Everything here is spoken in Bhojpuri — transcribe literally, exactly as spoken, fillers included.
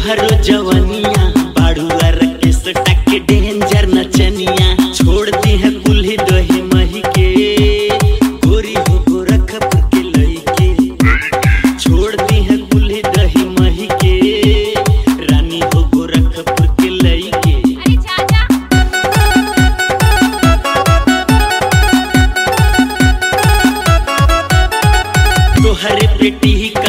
तोहरो जवनिया बाड़ुआ रकेश टक डेंजर नचनिया छोड़ती है कुल्ही दही मही के गोरी हो गोरखपुर के लइके छोड़ती है कुल्ही दही मही के रानी हो गोरखपुर के लइके। तोहरे पेटी